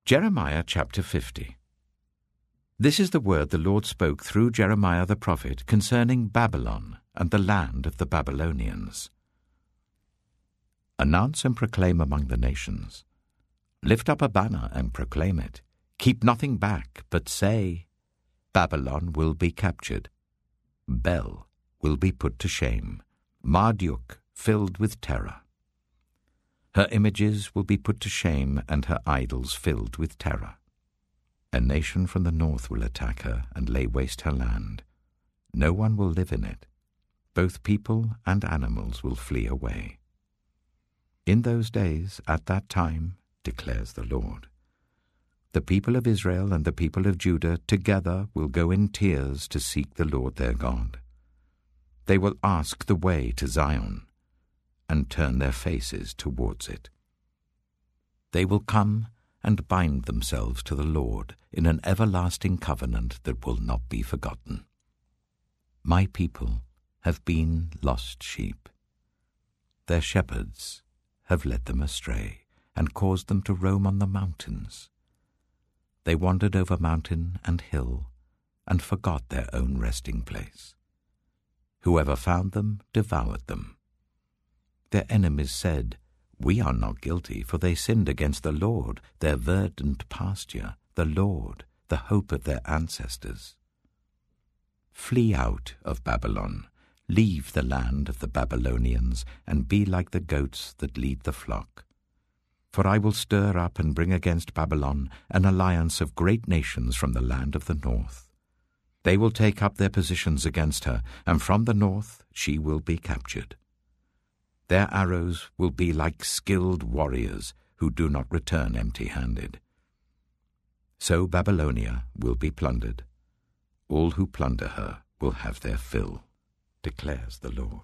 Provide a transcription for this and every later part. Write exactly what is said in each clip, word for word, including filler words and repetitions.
Jeremiah chapter fifty. This is the word the Lord spoke through Jeremiah the prophet concerning Babylon and the land of the Babylonians. Announce and proclaim among the nations. Lift up a banner and proclaim it. Keep nothing back, but say, Babylon will be captured. Bel will be put to shame. Marduk filled with terror. Her images will be put to shame, and her idols filled with terror. A nation from the north will attack her and lay waste her land. No one will live in it. Both people and animals will flee away. In those days, at that time, declares the Lord, the people of Israel and the people of Judah together will go in tears to seek the Lord their God. They will ask the way to Zion and turn their faces towards it. They will come and bind themselves to the Lord in an everlasting covenant that will not be forgotten. My people have been lost sheep. Their shepherds have led them astray and caused them to roam on the mountains. They wandered over mountain and hill and forgot their own resting place. Whoever found them devoured them. Their enemies said, We are not guilty, for they sinned against the Lord, their verdant pasture, the Lord, the hope of their ancestors. Flee out of Babylon, leave the land of the Babylonians, and be like the goats that lead the flock. For I will stir up and bring against Babylon an alliance of great nations from the land of the north. They will take up their positions against her, and from the north she will be captured. Their arrows will be like skilled warriors who do not return empty-handed. So Babylonia will be plundered. All who plunder her will have their fill, declares the Lord.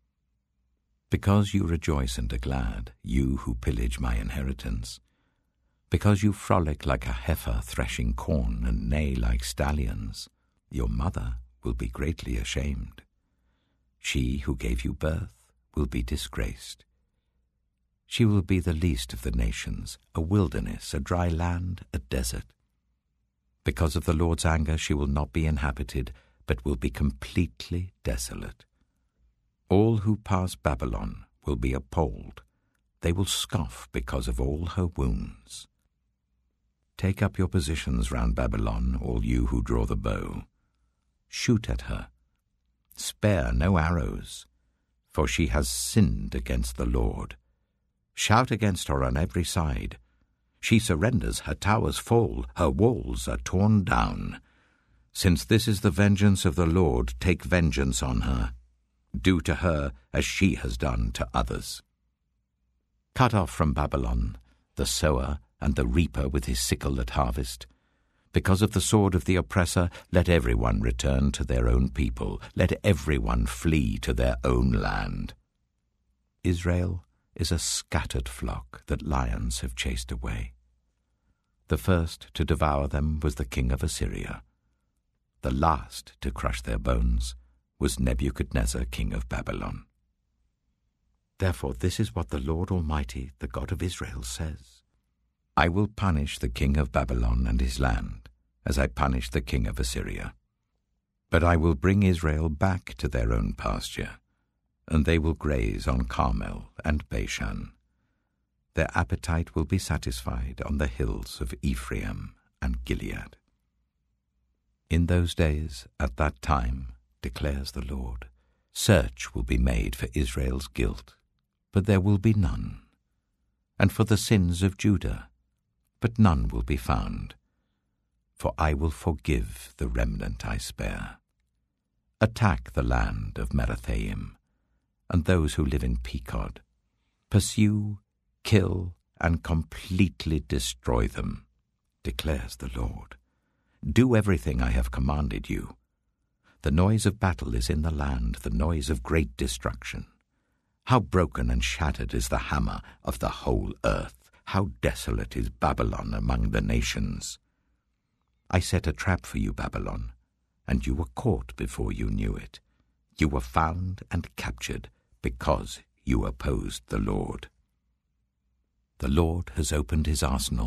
Because you rejoice and are glad, you who pillage my inheritance, because you frolic like a heifer threshing corn and neigh like stallions, your mother will be greatly ashamed. She who gave you birth will be disgraced. She will be the least of the nations, a wilderness, a dry land, a desert. Because of the Lord's anger she will not be inhabited, but will be completely desolate. All who pass Babylon will be appalled. They will scoff because of all her wounds. Take up your positions round Babylon, all you who draw the bow. Shoot at her. Spare no arrows, for she has sinned against the Lord. Shout against her on every side. She surrenders, her towers fall, her walls are torn down. Since this is the vengeance of the Lord, take vengeance on her. Do to her as she has done to others. Cut off from Babylon the sower and the reaper with his sickle at harvest. Because of the sword of the oppressor, let everyone return to their own people. Let everyone flee to their own land. Israel is a scattered flock that lions have chased away. The first to devour them was the king of Assyria. The last to crush their bones was Nebuchadnezzar, king of Babylon. Therefore this is what the Lord Almighty, the God of Israel, says. I will punish the king of Babylon and his land, as I punished the king of Assyria. But I will bring Israel back to their own pasture, and they will graze on Carmel and Bashan. Their appetite will be satisfied on the hills of Ephraim and Gilead. In those days, at that time, declares the Lord, search will be made for Israel's guilt, but there will be none, and for the sins of Judah, but none will be found. For I will forgive the remnant I spare. Attack the land of Merathaim, and those who live in Pekod. Pursue, kill, and completely destroy them, declares the Lord. Do everything I have commanded you. The noise of battle is in the land, the noise of great destruction. How broken and shattered is the hammer of the whole earth! How desolate is Babylon among the nations! I set a trap for you, Babylon, and you were caught before you knew it. You were found and captured because you opposed the Lord. The Lord has opened his arsenal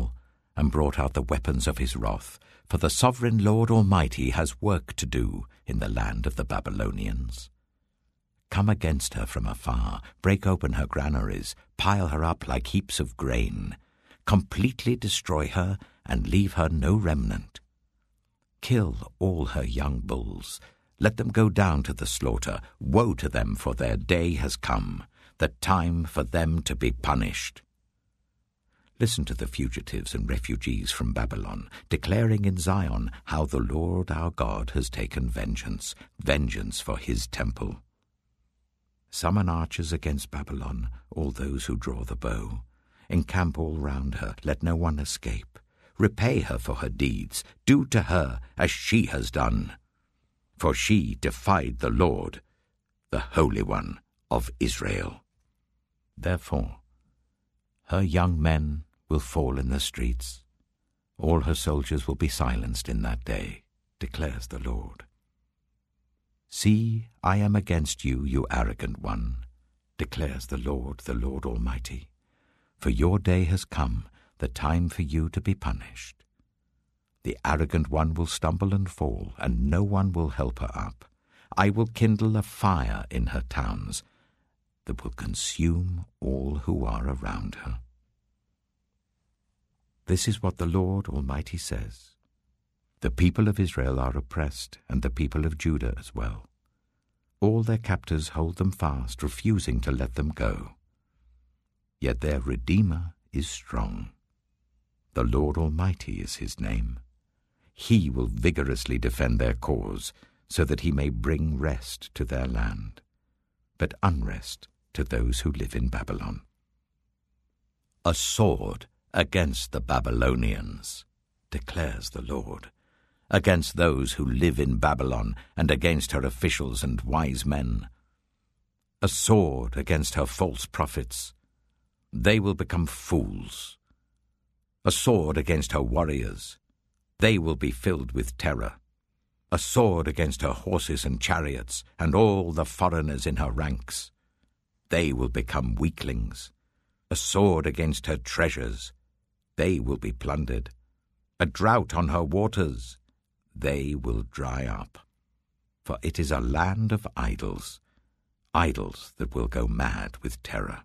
and brought out the weapons of his wrath, for the sovereign Lord Almighty has work to do in the land of the Babylonians. Come against her from afar, break open her granaries, pile her up like heaps of grain, completely destroy her and leave her no remnant. Kill all her young bulls, let them go down to the slaughter. Woe to them, for their day has come, the time for them to be punished. Listen to the fugitives and refugees from Babylon, declaring in Zion how the Lord our God has taken vengeance, vengeance for his temple. Summon archers against Babylon, all those who draw the bow. Encamp all round her, let no one escape. Repay her for her deeds, do to her as she has done. For she defied the Lord, the Holy One of Israel. Therefore, her young men will fall in the streets. All her soldiers will be silenced in that day, declares the Lord. See, I am against you, you arrogant one, declares the Lord, the Lord Almighty. For your day has come, the time for you to be punished. The arrogant one will stumble and fall, and no one will help her up. I will kindle a fire in her towns that will consume all who are around her. This is what the Lord Almighty says. The people of Israel are oppressed, and the people of Judah as well. All their captors hold them fast, refusing to let them go. Yet their Redeemer is strong. The Lord Almighty is his name. He will vigorously defend their cause, so that he may bring rest to their land, but unrest to those who live in Babylon. A sword against the Babylonians, declares the Lord, against those who live in Babylon and against her officials and wise men. A sword against her false prophets. They will become fools. A sword against her warriors. They will be filled with terror. A sword against her horses and chariots and all the foreigners in her ranks. They will become weaklings. A sword against her treasures. They will be plundered. A drought on her waters. They will dry up. For it is a land of idols, idols that will go mad with terror.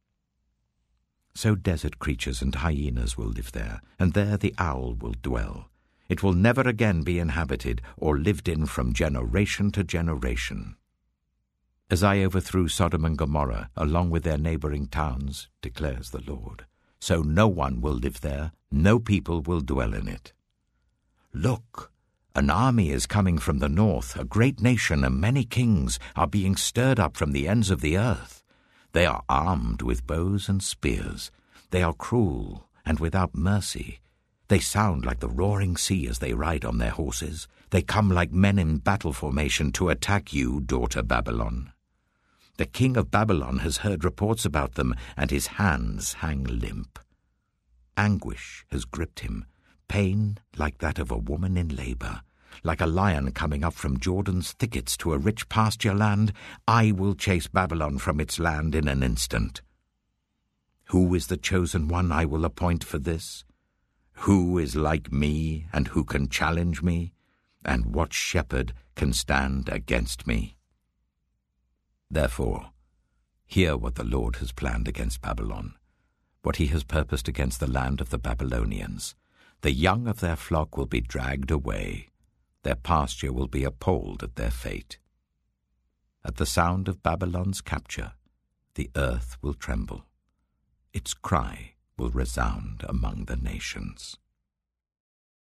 So desert creatures and hyenas will live there, and there the owl will dwell. It will never again be inhabited or lived in from generation to generation. As I overthrew Sodom and Gomorrah, along with their neighboring towns, declares the Lord, so no one will live there, no people will dwell in it. Look, an army is coming from the north, a great nation and many kings are being stirred up from the ends of the earth. They are armed with bows and spears. They are cruel and without mercy. They sound like the roaring sea as they ride on their horses. They come like men in battle formation to attack you, daughter Babylon. The king of Babylon has heard reports about them, and his hands hang limp. Anguish has gripped him, pain like that of a woman in labor. Like a lion coming up from Jordan's thickets to a rich pasture land, I will chase Babylon from its land in an instant. Who is the chosen one I will appoint for this? Who is like me, and who can challenge me? And what shepherd can stand against me? Therefore, hear what the Lord has planned against Babylon, what he has purposed against the land of the Babylonians. The young of their flock will be dragged away. Their pasture will be appalled at their fate. At the sound of Babylon's capture, the earth will tremble. Its cry will resound among the nations.